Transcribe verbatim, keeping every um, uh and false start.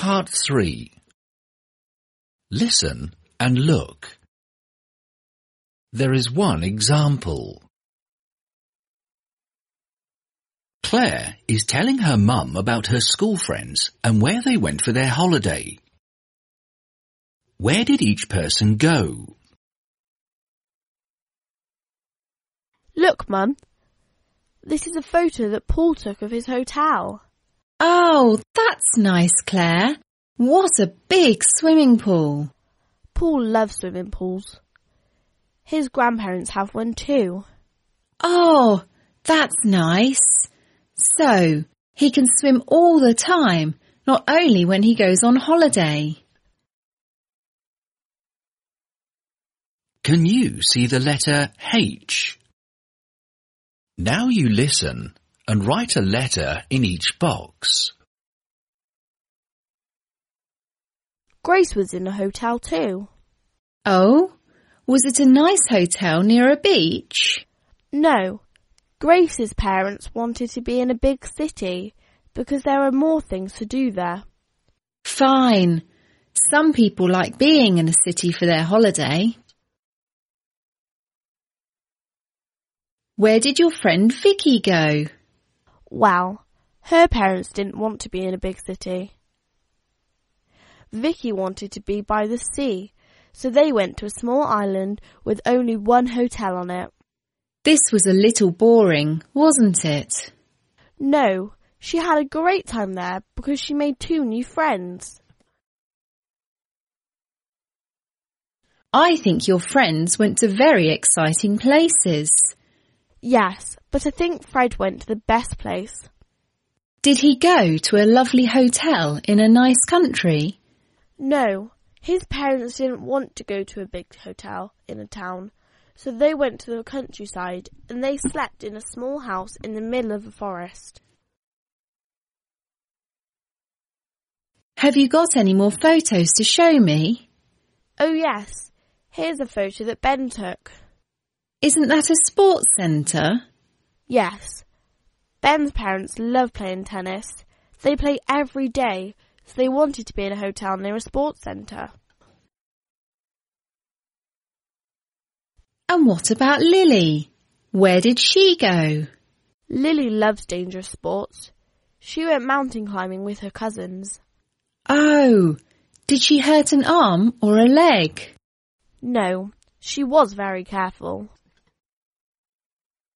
Part three. Listen and look. There is one example. Claire is telling her mum about her school friends and where they went for their holiday. Where did each person go? Look, Mum. This is a photo that Paul took of his hotel. Oh, that's nice, Claire. What a big swimming pool. Paul loves swimming pools. His grandparents have one too. Oh, that's nice. So, he can swim all the time, not only when he goes on holiday. Can you see the letter H? Now you listen and write a letter in each box. Grace was in a hotel too. Oh, was it a nice hotel near a beach? No, Grace's parents wanted to be in a big city because there are more things to do there. Fine. Some people like being in a city for their holiday. Where did your friend Vicky go? Well, her parents didn't want to be in a big city. Vicky wanted to be by the sea, so they went to a small island with only one hotel on it. This was a little boring, wasn't it? No, she had a great time there because she made two new friends. I think your friends went to very exciting places. Yes, but I think Fred went to the best place. Did he go to a lovely hotel in a nice country? No, his parents didn't want to go to a big hotel in a town, so they went to the countryside and they slept in a small house in the middle of a forest. Have you got any more photos to show me? Oh yes, here's a photo that Ben took. Isn't that a sports centre? Yes. Ben's parents love playing tennis. They play every day, so they wanted to be in a hotel near a sports centre. And what about Lily? Where did she go? Lily loves dangerous sports. She went mountain climbing with her cousins. Oh, did she hurt an arm or a leg? No, she was very careful.